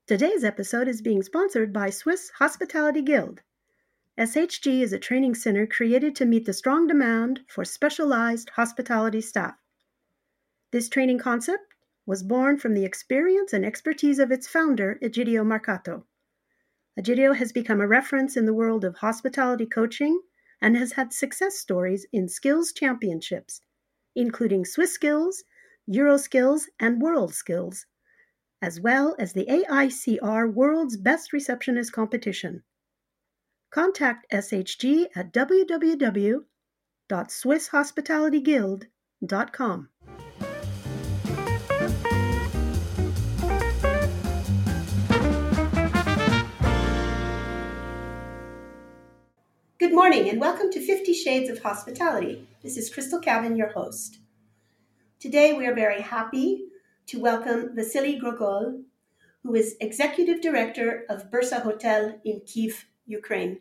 Today's episode is being sponsored by Swiss Hospitality Guild. SHG is a training center created to meet the strong demand for specialized hospitality staff. This training concept was born from the experience and expertise of its founder, Egidio Marcato. Egidio has become a reference in the world of hospitality coaching and has had success stories in skills championships, including Swiss Skills, Euro Skills, and World Skills, as well as the AICR World's Best Receptionist Competition. Contact SHG at www.swisshospitalityguild.com. Good morning and welcome to 50 Shades of Hospitality. This is Crystal Cavan, your host. Today we are very happy to welcome Vasily Grogol, who is Executive Director of Bursa Hotel in Kyiv, Ukraine.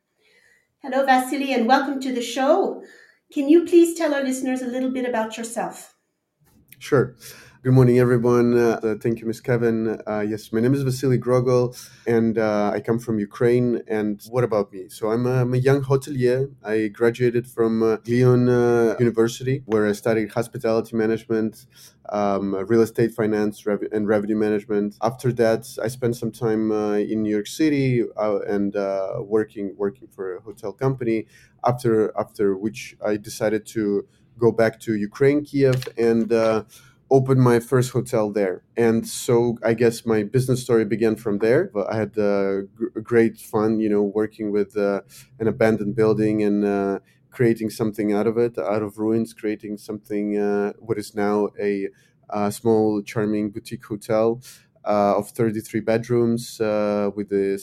Hello, Vasily, and welcome to the show. Can you please tell our listeners a little bit about yourself? Sure. Good morning, everyone. Thank you, Ms. Kevin. Yes, my name is Vasily Grogol, and I come from Ukraine. And what about me? So I'm a young hotelier. I graduated from Lyon University, where I studied hospitality management, real estate finance, and revenue management. After that, I spent some time in New York City and working for a hotel company. After which, I decided to go back to Ukraine, Kiev, and opened my first hotel there. And so I guess my business story began from there. I had great fun, working with an abandoned building and creating something out of it, out of ruins, creating something what is now a small, charming boutique hotel of 33 bedrooms with a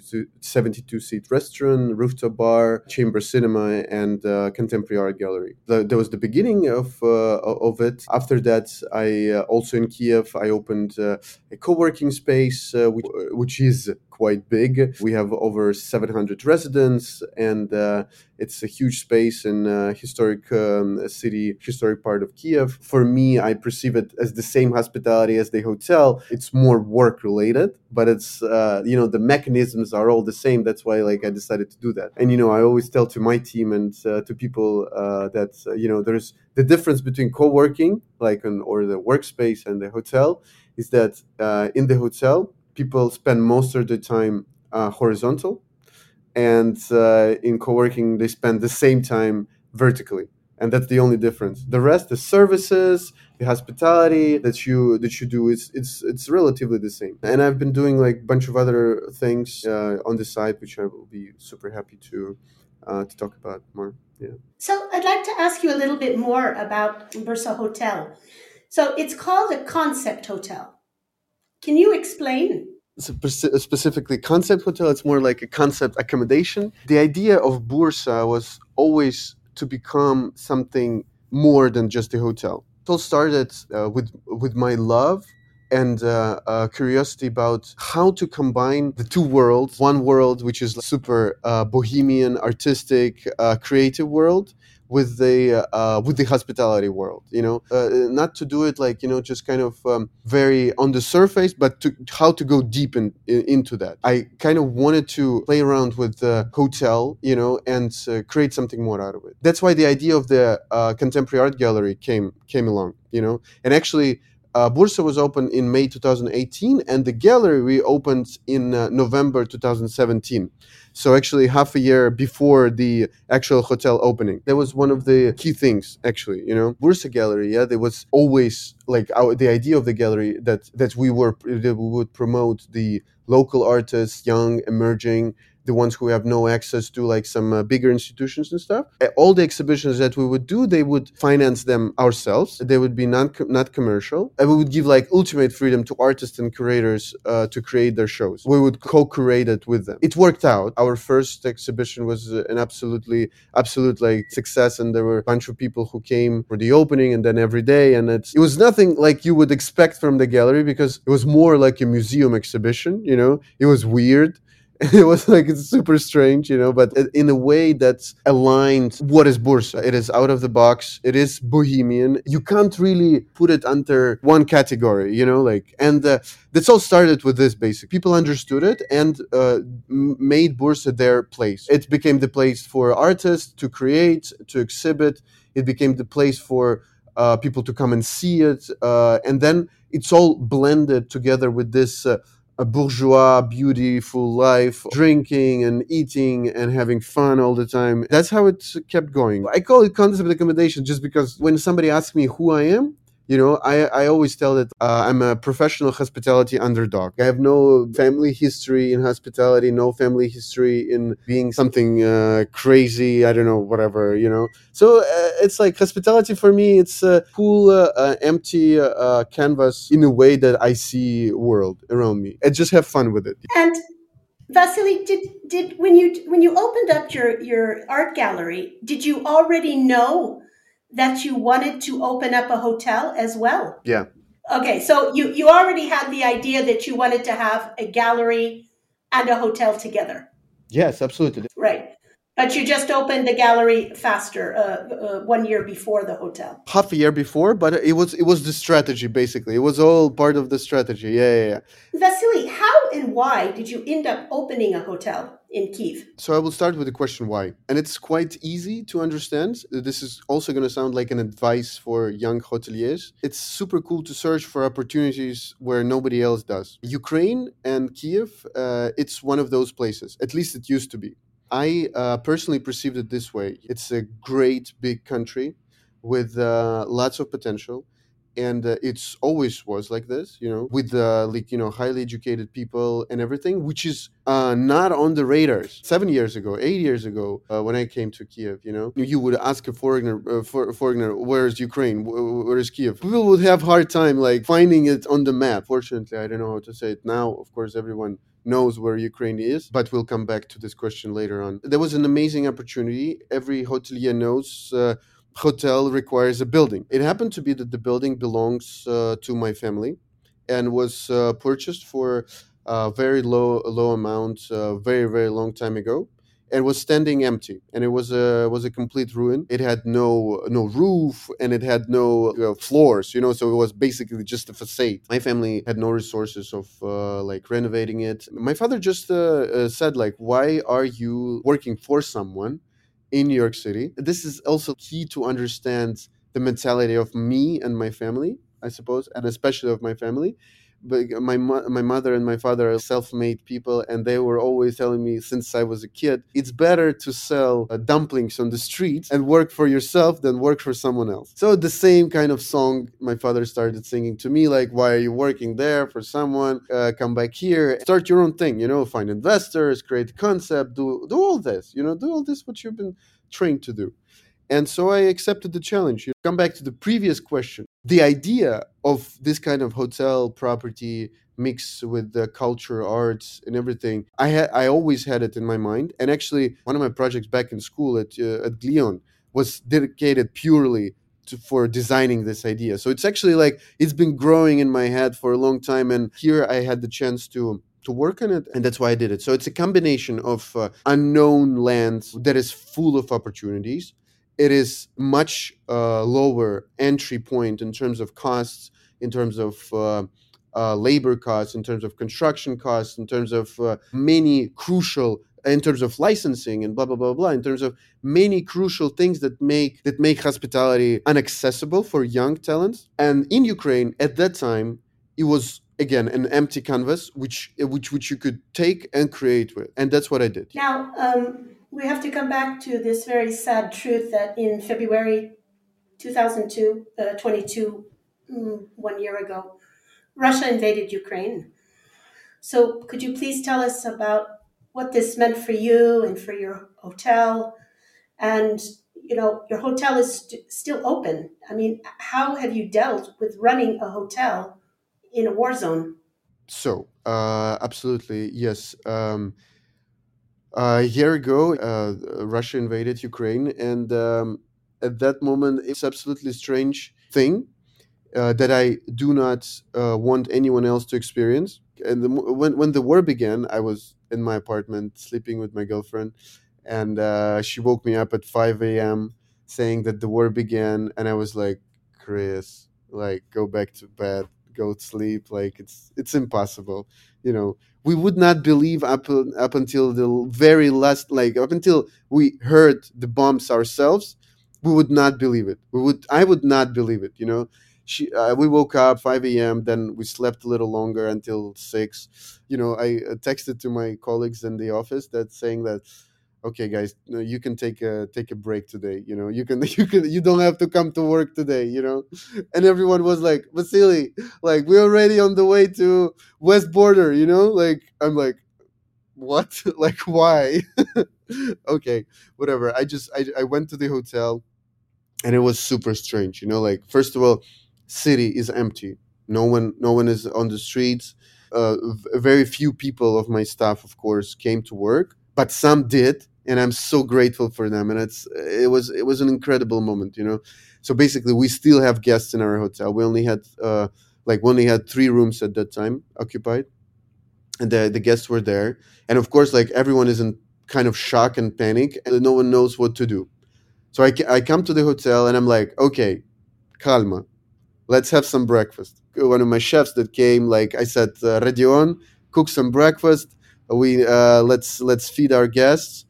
72-seat restaurant, rooftop bar, chamber cinema, and contemporary art gallery. That was the beginning of it. After that, I also in Kiev, I opened a co-working space, which is quite big. We have over 700 residents, and it's a huge space in historic city, historic part of Kiev. For me, I perceive it as the same hospitality as the hotel. It's more work related, but it's the mechanisms are all the same. That's why I decided to do that. And I always tell to my team and to people that there's the difference between co-working or the workspace and the hotel is that in the hotel people spend most of the time horizontal, and in co-working they spend the same time vertically. And that's the only difference. The rest, the services, the hospitality that you do, it's relatively the same. And I've been doing a bunch of other things on the side, which I will be super happy to talk about more. Yeah. So I'd like to ask you a little bit more about Bursa Hotel. So it's called a concept hotel. Can you explain? Specifically concept hotel, it's more like a concept accommodation. The idea of Bursa was always to become something more than just a hotel. It all started with my love and curiosity about how to combine the two worlds. One world, which is super bohemian, artistic, creative world, with the hospitality world. Not to do it just kind of very on the surface, but how to go deep into that. I kind of wanted to play around with the hotel, and create something more out of it. That's why the idea of the contemporary art gallery came along. And actually, Bursa was opened in May 2018, and the gallery we opened in November 2017. So actually half a year before the actual hotel opening. That was one of the key things, actually, Bursa Gallery, there was always the idea of the gallery that we would promote the local artists, young, emerging, the ones who have no access to some bigger institutions and stuff. All the exhibitions that we would do, they would finance them ourselves. They would be not commercial. And we would give ultimate freedom to artists and curators to create their shows. We would co-curate it with them. It worked out. Our first exhibition was an absolute success, and there were a bunch of people who came for the opening and then every day. And it was nothing like you would expect from the gallery, because it was more like a museum exhibition. It was weird. It was like it's super strange, but in a way that's aligned what is Bursa. It is out of the box. It is bohemian. You can't really put it under one category, and that's all started with this basic. People understood it and made Bursa their place. It became the place for artists to create, to exhibit. It became the place for people to come and see it. And then it's all blended together with this a bourgeois, beautiful life, drinking and eating and having fun all the time. That's how it kept going. I call it concept accommodation just because when somebody asks me who I am, I always tell that I'm a professional hospitality underdog. I have no family history in hospitality, no family history in being something crazy, I don't know, whatever, So it's like hospitality for me, it's a cool, empty canvas in a way that I see world around me. I just have fun with it. And Vasily, did when you opened up your art gallery, did you already know that you wanted to open up a hotel as well? Yeah. Okay, so you already had the idea that you wanted to have a gallery and a hotel together, Yes, absolutely. right? But you just opened the gallery faster, 1 year before the hotel. Half a year before, but it was the strategy basically. It was all part of the strategy. Yeah, yeah, yeah. Vasily, how and why did you end up opening a hotel in Kiev? So I will start with the question why. And it's quite easy to understand. This is also going to sound like an advice for young hoteliers. It's super cool to search for opportunities where nobody else does. Ukraine and Kiev, it's one of those places. At least it used to be. I personally perceived it this way. It's a great big country with lots of potential. And it's always was like this, with highly educated people and everything, which is not on the radars. 7 years ago, 8 years ago, when I came to Kiev, you would ask a foreigner, where's Ukraine, where is Kiev? People would have hard time like finding it on the map. Fortunately, I don't know how to say it now. Of course, everyone knows where Ukraine is, but we'll come back to this question later on. There was an amazing opportunity. Every hotelier knows. Hotel requires a building. It happened to be that the building belongs to my family and was purchased for a very low amount very very long time ago and was standing empty, and it was a complete ruin. It had no roof and it had no floors, so it was basically just a facade. My family had no resources of like renovating it. My father just said like, why are you working for someone in New York City? This is also key to understand the mentality of me and my family, I suppose, and especially of my family. But my mother and my father are self-made people, and they were always telling me since I was a kid, it's better to sell dumplings on the street and work for yourself than work for someone else. So the same kind of song my father started singing to me, like, why are you working there for someone? Come back here, start your own thing, find investors, create a concept, do all this, do all this what you've been trained to do. And so I accepted the challenge. Come back to the previous question. The idea of this kind of hotel property mixed with the culture, arts, and everything, I always had it in my mind. And actually, one of my projects back in school at Glion was dedicated purely for designing this idea. So it's actually like it's been growing in my head for a long time. And here I had the chance to work on it, and that's why I did it. So it's a combination of unknown land that is full of opportunities. It is much lower entry point in terms of costs, in terms of labor costs, in terms of construction costs, in terms of many crucial, in terms of licensing and blah blah blah blah, in terms of many crucial things that make hospitality inaccessible for young talents. And in Ukraine at that time, it was again an empty canvas which you could take and create with, and that's what I did. Now, we have to come back to this very sad truth that in February 2022, 1 year ago, Russia invaded Ukraine. So, could you please tell us about what this meant for you and for your hotel? And, your hotel is still open. I mean, how have you dealt with running a hotel in a war zone? So, absolutely, yes. A year ago, Russia invaded Ukraine, and at that moment, it's absolutely strange thing. that I do not want anyone else to experience. And when the war began, I was in my apartment sleeping with my girlfriend, and she woke me up at 5 a.m. saying that the war began, and I was like, Chris, like, go back to bed, go to sleep. Like, it's impossible, you know. We would not believe up until the very last, like up until we heard the bombs ourselves. We would not believe it. I would not believe it. You know, we woke up 5 a.m. Then we slept a little longer until 6. You know, I texted to my colleagues in the office that saying that, okay guys, no, you can take a break today, you know, you can you don't have to come to work today, you know. And everyone was like, Vasily, like, we're already on the way to west border, you know. Like, I'm like, what? Like, why? Okay, whatever. I went to the hotel, and it was super strange, you know. Like, first of all, city is empty. No one is on the streets. Very few people of my staff, of course, came to work, but some did, and I'm so grateful for them. And it was an incredible moment, you know. So basically, we still have guests in our hotel. We only had 3 rooms at that time occupied, and the guests were there. And of course, like, everyone is in kind of shock and panic, and no one knows what to do. So I come to the hotel, and I'm like, okay, calma, let's have some breakfast. One of my chefs that came, like I said, Radion, cook some breakfast. We let's feed our guests,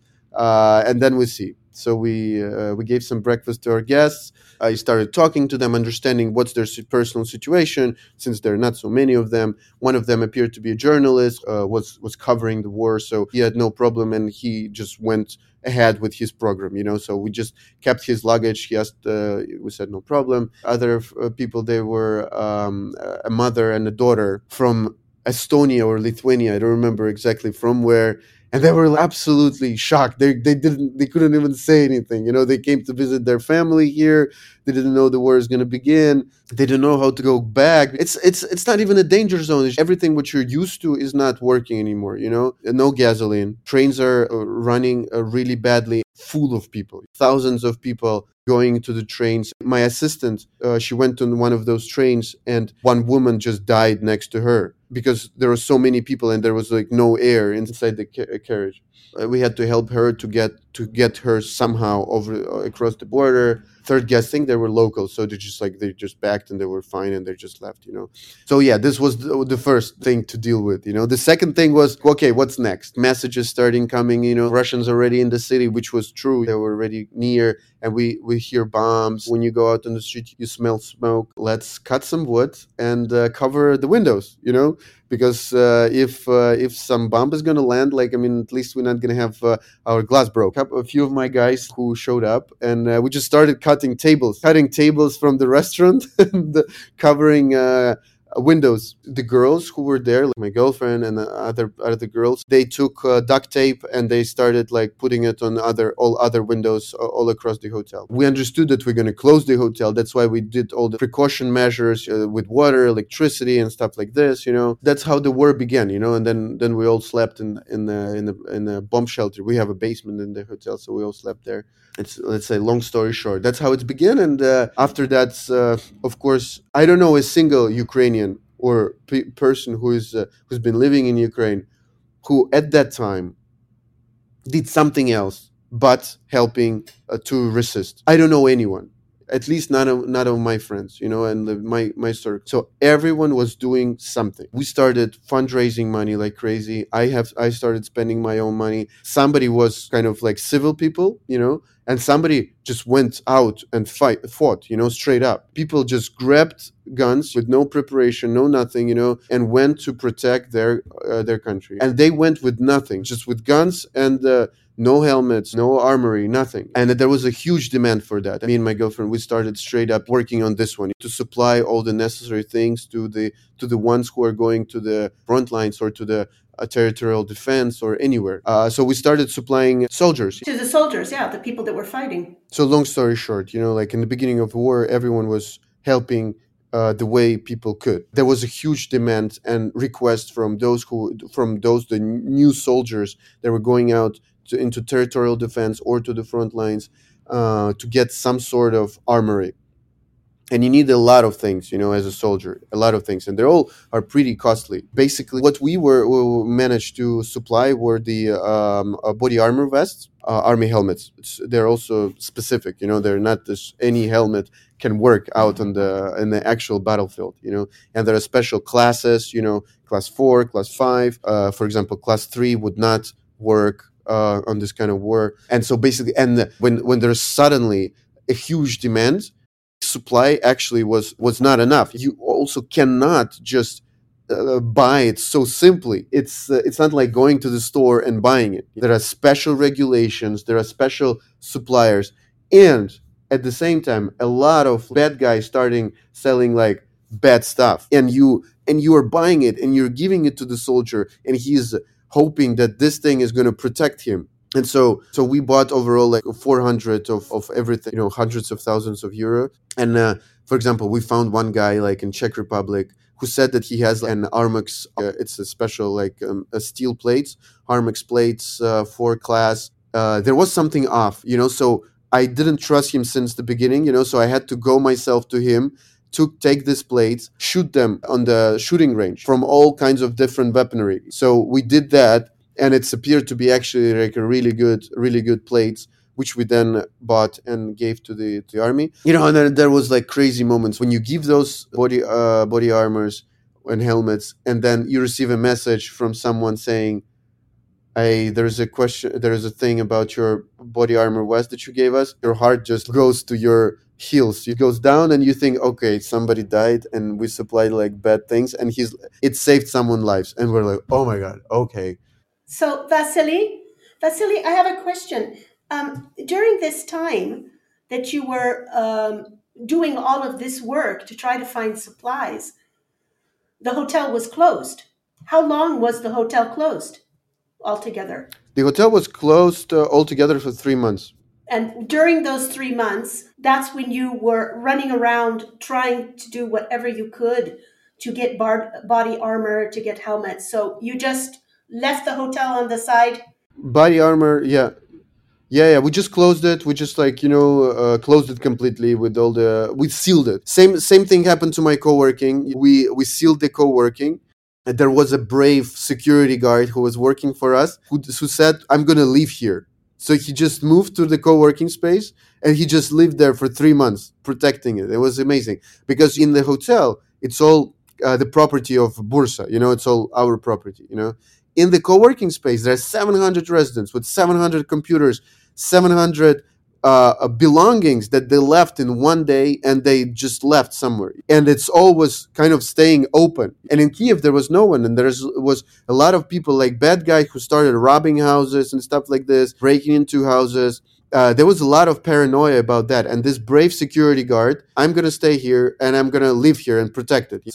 and then we see. So we gave some breakfast to our guests. I started talking to them, understanding what's their personal situation, since there are not so many of them. One of them appeared to be a journalist, was covering the war, so he had no problem, and he just went ahead with his program, you know. So we just kept his luggage. He asked, we said no problem. Other people, they were a mother and a daughter from Estonia or Lithuania. I don't remember exactly from where. And they were absolutely shocked. They couldn't even say anything. You know, they came to visit their family here. They didn't know the war is going to begin. They didn't know how to go back. It's not even a danger zone. Everything what you're used to is not working anymore. You know, no gasoline. Trains are running really badly, full of people. Thousands of people going to the trains. My assistant, she went on one of those trains, and one woman just died next to her because there were so many people, and there was like no air inside the carriage. We had to help her to get her somehow over across the border. Third guessing, they were locals, so they just backed, and they were fine, and they just left, you know. So yeah, this was the first thing to deal with, you know. The second thing was, okay, what's next? Messages starting coming, you know. Russians already in the city, which was true. They were already near, and we hear bombs. When you go out on the street, you smell smoke. Let's cut some wood and cover the windows, you know, because if some bomb is gonna land, like, I mean, at least we're not gonna have our glass broke. A few of my guys who showed up, and we just started cutting tables from the restaurant and covering windows. The girls who were there, like my girlfriend and the other girls, they took duct tape, and they started like putting it on all other windows all across the hotel. We understood that we're going to close the hotel. That's why we did all the precaution measures with water, electricity, and stuff like this. You know, that's how the war began. You know, and then we all slept in a bomb shelter. We have a basement in the hotel, so we all slept there. It's, let's say, long story short, that's how it's began. And after that, of course, I don't know a single Ukrainian or person who's been living in Ukraine who at that time did something else but helping to resist. I don't know anyone, at least none of my friends, you know, and my circle. So everyone was doing something. We started fundraising money like crazy. I started spending my own money. Somebody was kind of like civil people, you know, and somebody just went out and fought, you know, straight up. People just grabbed guns with no preparation, no nothing, you know, and went to protect their country. And they went with nothing, just with guns and no helmets, no armory, nothing. And there was a huge demand for that. Me and my girlfriend, we started straight up working on this one to supply all the necessary things to the ones who are going to the front lines or to the territorial defense or anywhere. So we started supplying soldiers. To the soldiers, yeah, the people that were fighting. So long story short, you know, like in the beginning of war, everyone was helping the way people could. There was a huge demand and request from the new soldiers that were going out into territorial defense or to the front lines to get some sort of armory. and you need a lot of things, as a soldier, a lot of things, and they all are pretty costly. Basically, what we managed to supply were the body armor vests, army helmets. They're also specific, they're not just any helmet can work out on the in the actual battlefield, and there are special classes, class 4, class 5, for example, class 3 would not work on this kind of war. And so basically, and when there's suddenly a huge demand, supply actually was not enough. You also cannot just buy it so simply. It's not like going to the store and buying it. There are special regulations, there are special suppliers, and at the same time, a lot of bad guys starting selling like bad stuff, and you are buying it and you're giving it to the soldier, and he's hoping that this thing is going to protect him. And so we bought overall like 400 of everything, hundreds of thousands of euro. And for example, we found one guy like in Czech Republic who said that he has an Armex. It's a special like a steel plates, Armex plates for class. There was something off, So I didn't trust him since the beginning, So I had to go myself to him to take these plates, shoot them on the shooting range from all kinds of different weaponry. So we did that, and it's appeared to be actually like a really good plates, which we then bought and gave to the army. And then there was like crazy moments when you give those body armors and helmets, and then you receive a message from someone saying, "Hey, there's a thing about your body armor vest that you gave us." Your heart just goes to your heels. It goes down, and you think, "Okay, somebody died, and we supplied like bad things, and it saved someone's lives." And we're like, "Oh my god, okay." So, Vasily, I have a question. During this time that you were doing all of this work to try to find supplies, the hotel was closed. How long was the hotel closed altogether? The hotel was closed altogether for 3 months. And during those 3 months, that's when you were running around trying to do whatever you could to get body armor, to get helmets. So you just left the hotel on the side. Body armor, yeah. Yeah. We just closed it. We just like closed it completely with all the. We sealed it. Same thing happened to my co-working. We sealed the co-working. And there was a brave security guard who was working for us who said, "I'm gonna leave here." So he just moved to the co-working space, and he just lived there for 3 months protecting it. It was amazing because in the hotel it's all the property of Bursa. It's all our property. In the co-working space, there are 700 residents with 700 computers, 700 belongings that they left in one day, and they just left somewhere. And it's always kind of staying open. And in Kiev, there was no one. And was a lot of people, like bad guys who started robbing houses and stuff like this, breaking into houses. There was a lot of paranoia about that. And this brave security guard, "I'm going to stay here and I'm going to live here and protect it." So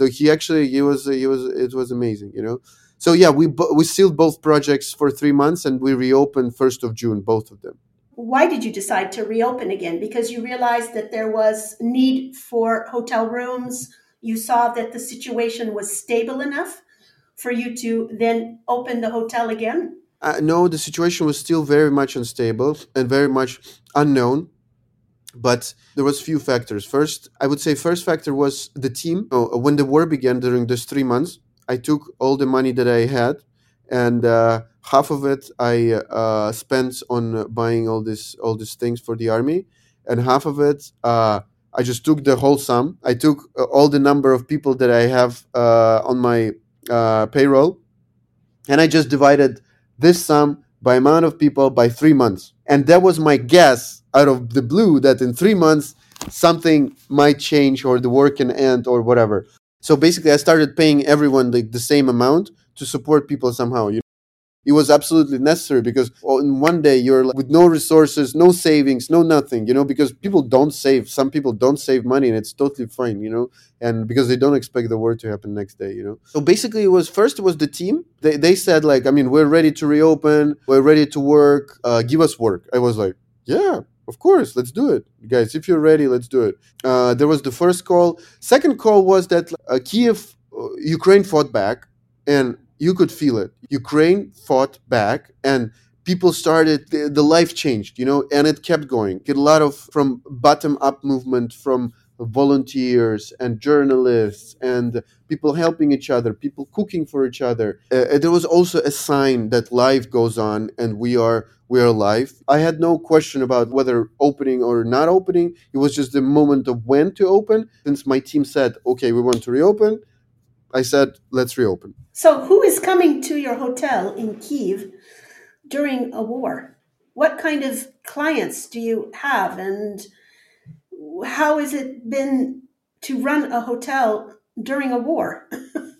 it was amazing, So yeah, we sealed both projects for 3 months, and we reopened 1st of June, both of them. Why did you decide to reopen again? Because you realized that there was need for hotel rooms. You saw that the situation was stable enough for you to then open the hotel again? No, the situation was still very much unstable and very much unknown. But there was few factors. First, I would say first factor was the team. When the war began during those 3 months, I took all the money that I had, and half of it I spent on buying all these things for the army, and half of it I just took the whole sum. I took all the number of people that I have on my payroll, and I just divided this sum by amount of people by 3 months. And that was my guess out of the blue that in 3 months something might change or the war can end or whatever. So basically, I started paying everyone like the same amount to support people somehow. It was absolutely necessary because in one day you're like, with no resources, no savings, no nothing, because people don't save. Some people don't save money, and it's totally fine, and because they don't expect the war to happen next day. So basically, it was the team. They said like, I mean, we're ready to reopen, we're ready to work. Give us work. I was like, yeah, of course, let's do it, guys. If you're ready, let's do it. There was the first call. Second call was that Kiev, Ukraine fought back, and you could feel it. Ukraine fought back, and people started, the life changed, and it kept going. Get a lot of from bottom up movement from volunteers and journalists and people helping each other, people cooking for each other. There was also a sign that life goes on and we are alive. I had no question about whether opening or not opening. It was just the moment of when to open. Since my team said, okay, we want to reopen, I said, let's reopen. So, who is coming to your hotel in Kiev during a war? What kind of clients do you have, and how has it been to run a hotel during a war?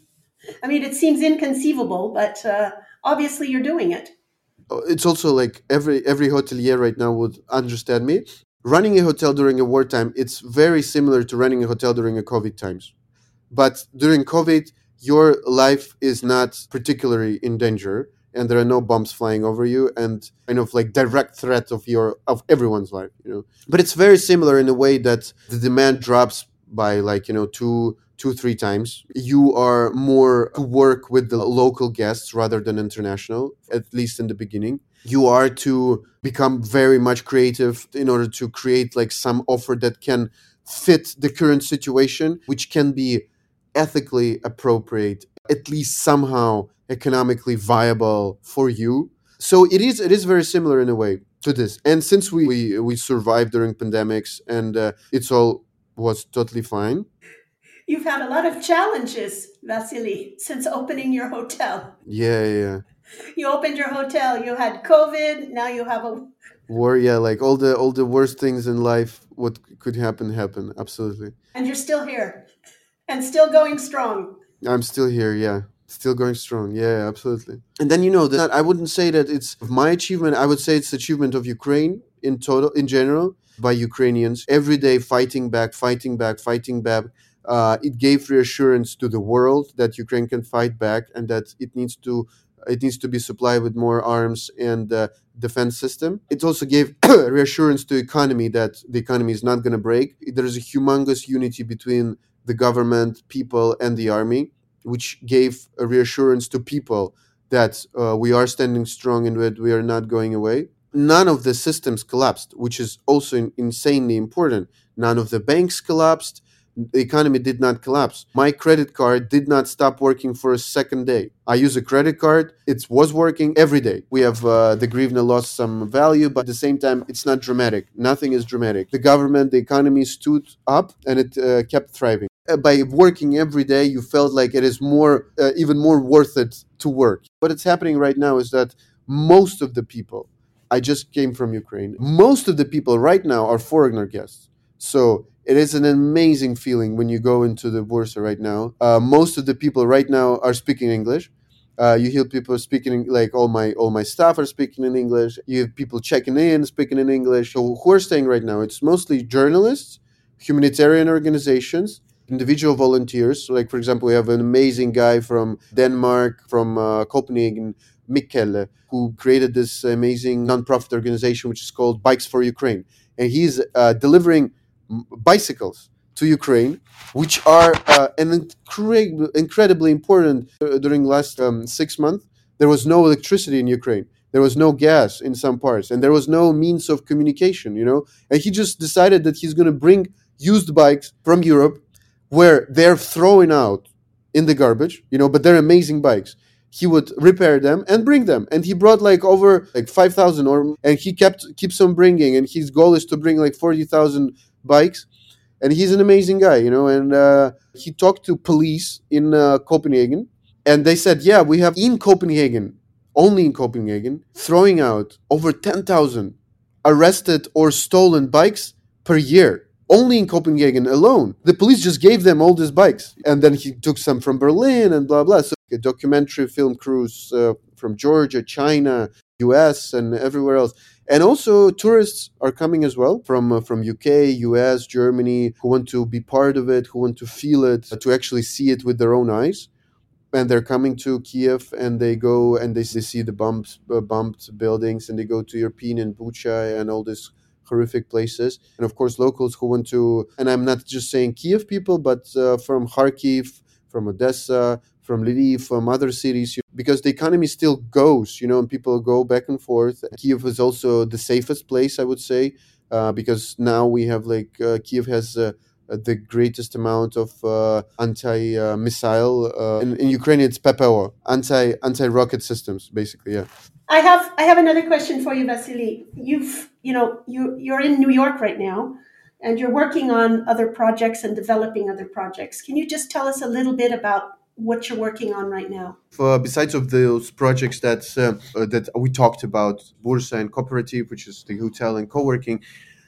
I mean, it seems inconceivable, but obviously you're doing it. It's also like every hotelier right now would understand me. Running a hotel during a wartime, it's very similar to running a hotel during a COVID times. But during COVID, your life is not particularly in danger, and there are no bombs flying over you, and kind of like direct threat of everyone's life. But it's very similar in a way that the demand drops by like two, 3 times. You are more to work with the local guests rather than international, at least in the beginning. You are to become very much creative in order to create like some offer that can fit the current situation, which can be ethically appropriate, at least somehow economically viable for you. So it is very similar in a way to this. And since we survived during pandemics and it's all was totally fine. You've had a lot of challenges, Vasily, since opening your hotel. Yeah, yeah, yeah. You opened your hotel, you had COVID, now you have a. War, yeah, like all the worst things in life, what could happen, absolutely. And you're still here and still going strong. I'm still here, yeah. Still going strong. Yeah, absolutely. And then that I wouldn't say that it's my achievement. I would say it's the achievement of Ukraine in general, by Ukrainians every day fighting back, fighting back, fighting back. It gave reassurance to the world that Ukraine can fight back and that it needs to be supplied with more arms and defense system. It also gave reassurance to the economy that the economy is not going to break. There is a humongous unity between the government, people, and the army, which gave a reassurance to people that we are standing strong and that we are not going away. None of the systems collapsed, which is also insanely important. None of the banks collapsed. The economy did not collapse. My credit card did not stop working for a second day. I use a credit card. It was working every day. We have the hryvnia lost some value, but at the same time, it's not dramatic. Nothing is dramatic. The government, the economy stood up and it kept thriving. By working every day, you felt like it is even more worth it to work. What is happening right now is that most of the people, I just came from Ukraine, most of the people right now are foreigner guests. So it is an amazing feeling when you go into the Bursa right now. Most of the people right now are speaking English. You hear people speaking, like all my staff are speaking in English. You have people checking in, speaking in English. So who are staying right now? It's mostly journalists, humanitarian organizations, individual volunteers. So like, for example, we have an amazing guy from Denmark, from Copenhagen, Mikkel, who created this amazing nonprofit organization which is called Bikes for Ukraine. And he's delivering bicycles to Ukraine, which are incredibly important. During last 6 months, there was no electricity in Ukraine. There was no gas in some parts, and there was no means of communication. And he just decided that he's going to bring used bikes from Europe, where they're thrown out in the garbage. But they're amazing bikes. He would repair them and bring them, and he brought like over like 5,000, and he keeps on bringing, and his goal is to bring like 40,000 bikes. And he's an amazing guy, and he talked to police in Copenhagen, and they said, yeah, we have only in Copenhagen, throwing out over 10,000 arrested or stolen bikes per year. Only in Copenhagen alone. The police just gave them all these bikes. And then he took some from Berlin and blah, blah. So a documentary film crews from Georgia, China, US, and everywhere else. And also tourists are coming as well from UK, US, Germany, who want to be part of it, who want to feel it, to actually see it with their own eyes. And they're coming to Kiev, and they go and they see the bumped buildings, and they go to Irpin and Bucha and all these horrific places. And of course, locals who want to, and I'm not just saying Kiev people, but from Kharkiv, from Odessa, from Lviv, from other cities, because the economy still goes, and people go back and forth. Kiev is also the safest place, I would say, because now we have Kiev has the greatest amount of anti-missile. In Ukraine, it's PPO, anti-rocket systems, basically. Yeah. I have another question for you, Vasily. You're in New York right now, and you're working on other projects and developing other projects. Can you just tell us a little bit about what you're working on right now? Besides of those projects that we talked about, Bursa and Cooperative, which is the hotel and co-working,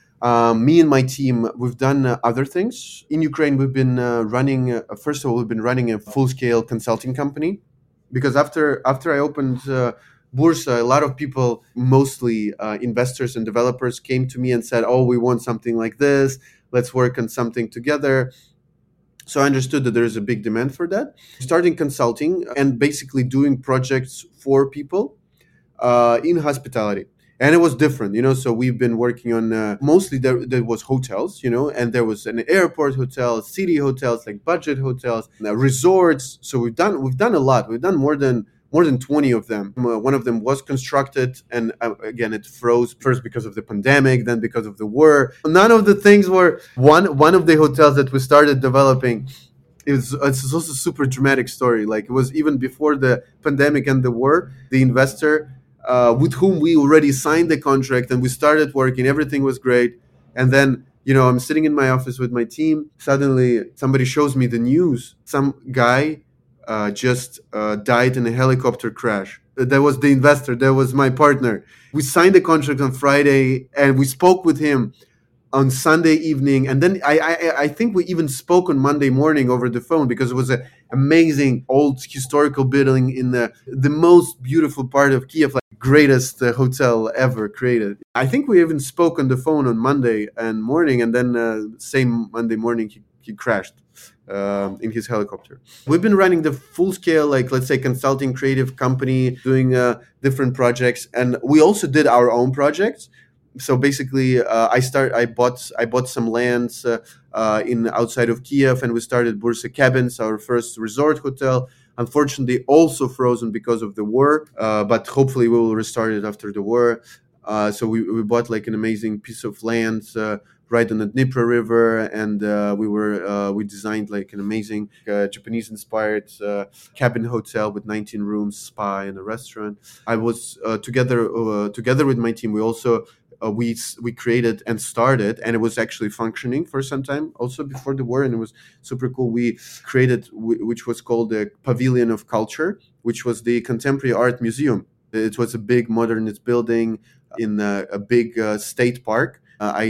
me and my team, we've done other things. In Ukraine, we've been first of all, we've been running a full-scale consulting company because after I opened Bursa, a lot of people, mostly investors and developers, came to me and said, "Oh, we want something like this. Let's work on something together." So I understood that there is a big demand for that. Starting consulting and basically doing projects for people in hospitality. And it was different, so we've been working on mostly there was hotels, and there was an airport hotel, city hotels, like budget hotels, resorts. So we've done a lot. We've done more than 20 of them. One of them was constructed, and again, it froze first because of the pandemic, then because of the war. None of the things were one of the hotels that we started developing. It's also a super dramatic story. Like, it was even before the pandemic and the war. The investor with whom we already signed the contract and we started working, everything was great. And then, I'm sitting in my office with my team. Suddenly, somebody shows me the news. Some guy just died in a helicopter crash. That was the investor. That was my partner. We signed the contract on Friday and we spoke with him on Sunday evening, and then I think we even spoke on Monday morning over the phone because it was an amazing old historical building in the most beautiful part of Kiev, like greatest hotel ever created. I think we even spoke on the phone on Monday and morning, and then same Monday morning he crashed in his helicopter. We've been running the full scale, like, let's say, consulting creative company, doing different projects, and we also did our own projects. So basically, I bought some lands in outside of Kiev, and we started Bursa Cabins, our first resort hotel. Unfortunately, also frozen because of the war, but hopefully we will restart it after the war. So we bought like an amazing piece of land right on the Dnipro River, and we designed like an amazing Japanese-inspired cabin hotel with 19 rooms, spa, and a restaurant. I was together with my team. We also we created and started, and it was actually functioning for some time also before the war, and it was super cool. We created which was called the Pavilion of Culture, which was the contemporary art museum. It was a big modernist building in a big state park.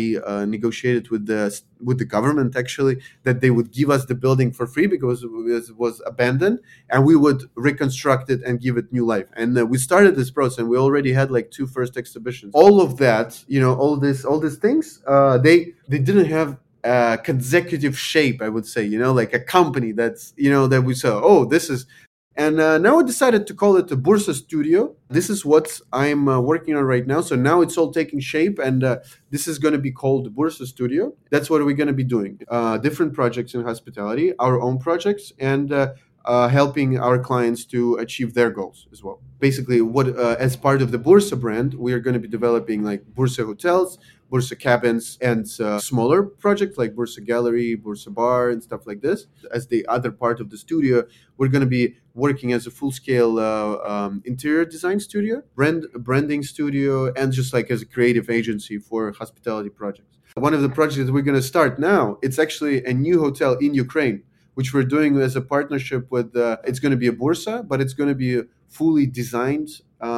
I negotiated with the government, actually, that they would give us the building for free because it was abandoned, and we would reconstruct it and give it new life. And we started this process, and we already had like two first exhibitions. All of that, all these things, they didn't have consecutive shape, I would say, like a company that's, that we saw, oh, this is. And now I decided to call it the Bursa Studio. This is what I'm working on right now. So now it's all taking shape, and this is going to be called the Bursa Studio. That's what we're going to be doing. Different projects in hospitality, our own projects, and helping our clients to achieve their goals as well. Basically, as part of the Bursa brand, we are going to be developing like Bursa hotels, Bursa cabins, and smaller projects like Bursa Gallery, Bursa Bar, and stuff like this. As the other part of the studio, we're going to be working as a full-scale interior design studio, branding studio, and just like as a creative agency for hospitality projects. One of the projects that we're going to start now, it's actually a new hotel in Ukraine, which we're doing as a partnership with, it's going to be a Bursa, but it's going to be fully designed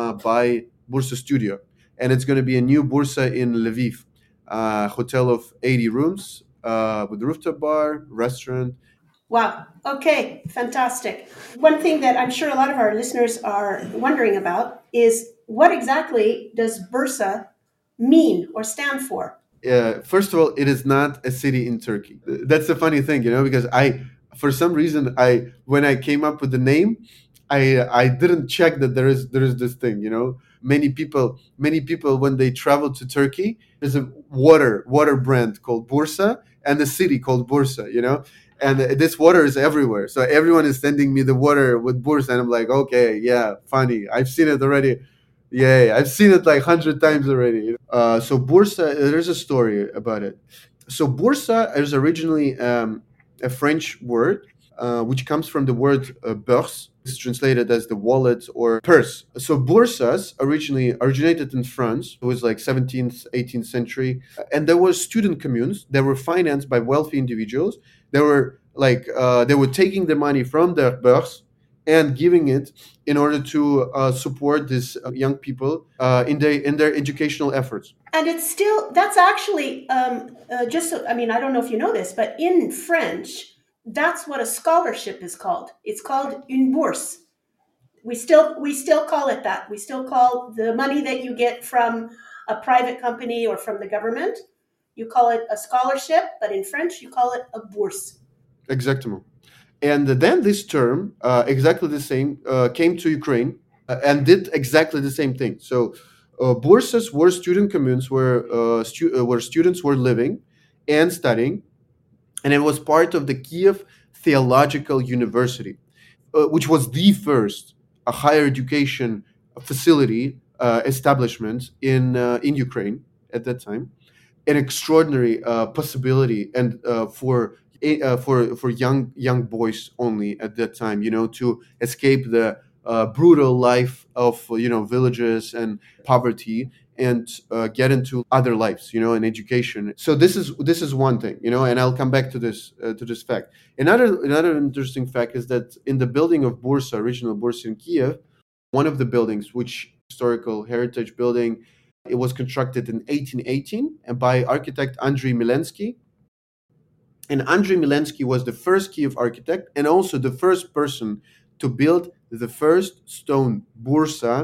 by Bursa Studio. And it's going to be a new Bursa in Lviv, hotel of 80 rooms with rooftop bar, restaurant. Wow. Okay. Fantastic. One thing that I'm sure a lot of our listeners are wondering about is what exactly does Bursa mean or stand for? First of all, it is not a city in Turkey. That's the funny thing, because for some reason, when I came up with the name, I didn't check that there is this thing. Many people when they travel to Turkey, there's a water brand called Bursa and a city called Bursa. And this water is everywhere. So everyone is sending me the water with Bursa, and I'm like, okay, yeah, funny. I've seen it already. Yeah, I've seen it like 100 times already. So Bursa, there's a story about it. So Boursa is originally a French word, which comes from the word bourse. It's translated as the wallet or purse. So boursas originally originated in France. It was like 17th, 18th century, and there were student communes that were financed by wealthy individuals. They were taking the money from their bourse and giving it in order to support these young people in their educational efforts. And it's still, that's actually, just so, I mean, I don't know if you know this, but in French, that's what a scholarship is called. It's called une bourse. We still call it that. We still call the money that you get from a private company or from the government. You call it a scholarship, but in French, you call it a bourse. Exactement. And then this term, exactly the same, came to Ukraine and did exactly the same thing. So, bourses were student communes where students were living and studying, and it was part of the Kiev Theological University, which was the first higher education facility establishment in Ukraine at that time. An extraordinary possibility and for young boys only at that time, to escape the brutal life of villages and poverty and get into other lives, and education. So this is one thing, and I'll come back to this fact. Another interesting fact is that in the building of Bursa, original Bursa in Kiev, one of the buildings, which historical heritage building, it was constructed in 1818 and by architect Andrei Milensky. And Andrei Milensky was the first Kiev architect and also the first person to build the first stone bursa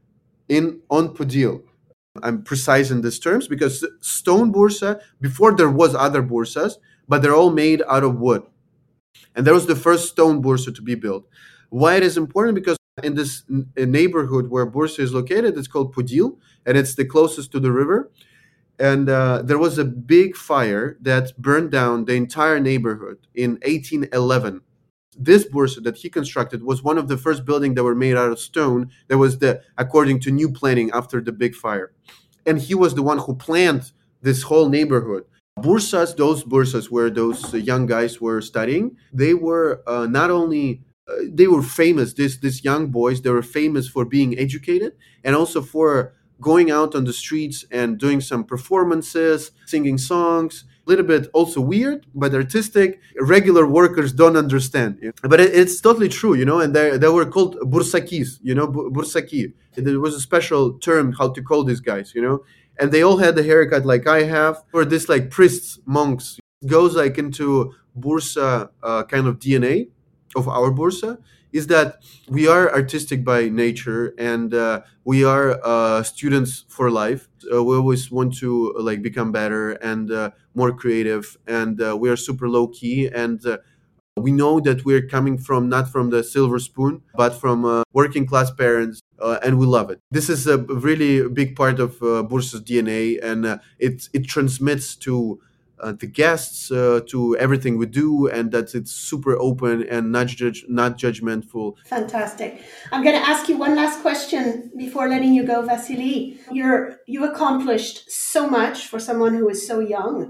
on Podil. I'm precise in these terms because stone bursa, before there was other bursas, but they're all made out of wood. And that was the first stone bursa to be built. Why it is important? Because in this neighborhood where Bursa is located, it's called Podil, and it's the closest to the river. And there was a big fire that burned down the entire neighborhood in 1811. This Bursa that he constructed was one of the first buildings that were made out of stone. That was according to new planning after the big fire, and he was the one who planned this whole neighborhood. Those bursas where those young guys were studying, they were not only they were famous. These young boys, they were famous for being educated and also for going out on the streets and doing some performances, singing songs. A little bit also weird, but artistic. Regular workers don't understand. But it's totally true, and they were called bursakis, bursaki. There was a special term how to call these guys, and they all had the haircut like I have, or this like priests, monks. It goes like into bursa kind of DNA of our bursa is that we are artistic by nature and we are students for life. We always want to like become better and more creative, and we are super low key, and we know that we're coming from not from the silver spoon but from working class parents, and we love it. This is a really big part of Bursa's DNA, and it transmits to the guests, to everything we do, and that it's super open and not judgmental. Fantastic. I'm going to ask you one last question before letting you go, Vasily. You've accomplished so much for someone who is so young.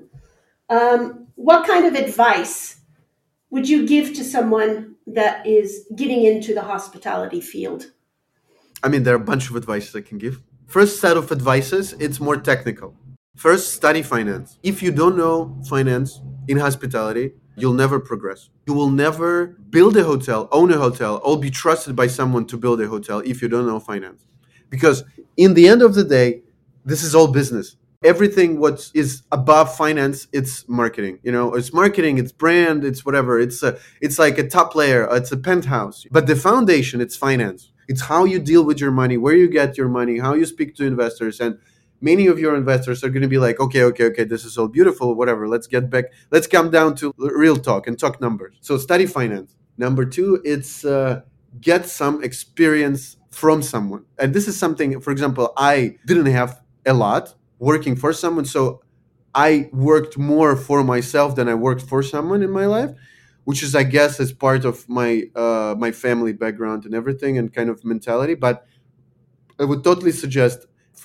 What kind of advice would you give to someone that is getting into the hospitality field? I mean, there are a bunch of advices I can give. First set of advices, it's more technical. First, study finance. If you don't know finance in hospitality, you'll never progress. You will never build a hotel, own a hotel, or be trusted by someone to build a hotel if you don't know finance. Because in the end of the day, this is all business. Everything what is above finance, it's marketing. It's marketing, it's brand, it's whatever. It's like a top layer, it's a penthouse. But the foundation, it's finance. It's how you deal with your money, where you get your money, how you speak to investors. And many of your investors are going to be like, okay, this is all beautiful, whatever. Let's come down to real talk and talk numbers. So study finance. Number two, it's get some experience from someone. And this is something, for example, I didn't have a lot working for someone. So I worked more for myself than I worked for someone in my life, which is, I guess, as part of my family background and everything and kind of mentality. But I would totally suggest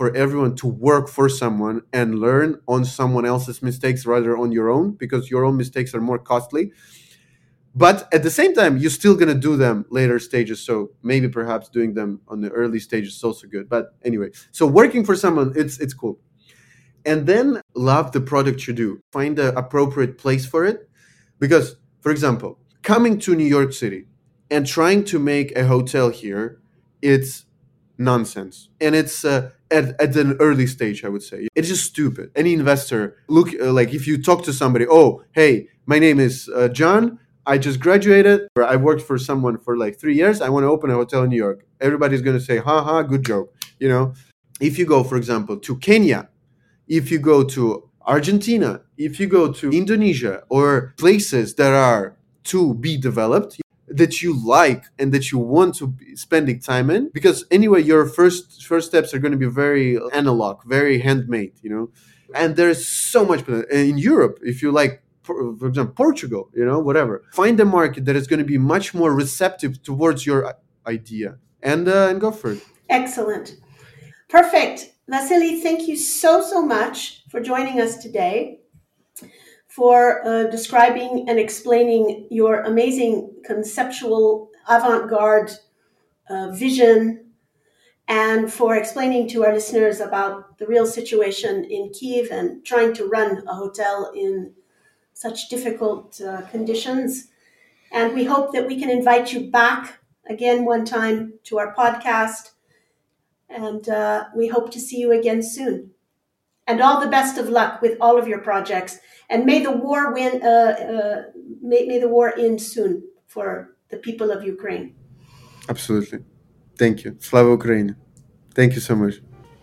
for everyone to work for someone and learn on someone else's mistakes rather on your own, because your own mistakes are more costly. But at the same time, you're still going to do them later stages. So maybe perhaps doing them on the early stages is also good. But anyway, so working for someone, it's cool. And then love the product you do. Find the appropriate place for it. Because, for example, coming to New York City and trying to make a hotel here, it's nonsense. And it's at an early stage, I would say. It's just stupid. Any investor, look, like if you talk to somebody, oh, hey, my name is John. I just graduated. Or I worked for someone for like 3 years. I want to open a hotel in New York. Everybody's going to say, ha, good joke. You know, if you go, for example, to Kenya, if you go to Argentina, if you go to Indonesia or places that are to be developed, that you like and that you want to be spending time in, because anyway, your first steps are going to be very analog, very handmade, you know. And there's so much in Europe. If you like, for example, Portugal, you know, whatever, find a market that is going to be much more receptive towards your idea and go for it. Excellent. Perfect. Vasily, thank you so much for joining us today, for describing and explaining your amazing conceptual avant-garde vision, and for explaining to our listeners about the real situation in Kiev and trying to run a hotel in such difficult conditions. And we hope that we can invite you back again one time to our podcast. And we hope to see you again soon. And all the best of luck with all of your projects. And may the war win. May the war end soon for the people of Ukraine. Absolutely. Thank you. Slava Ukraini. Thank you so much.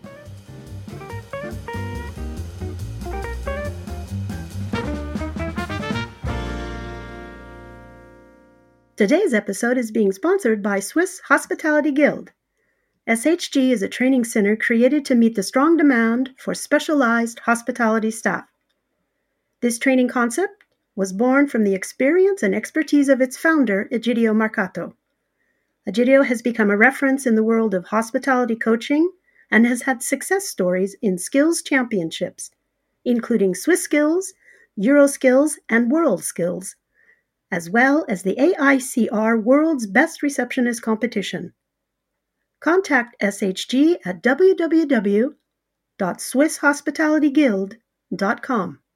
Today's episode is being sponsored by Swiss Hospitality Guild. SHG is a training center created to meet the strong demand for specialized hospitality staff. This training concept was born from the experience and expertise of its founder, Egidio Marcato. Egidio has become a reference in the world of hospitality coaching and has had success stories in skills championships, including Swiss Skills, Euro Skills, and World Skills, as well as the AICR World's Best Receptionist Competition. Contact SHG at www.swisshospitalityguild.com.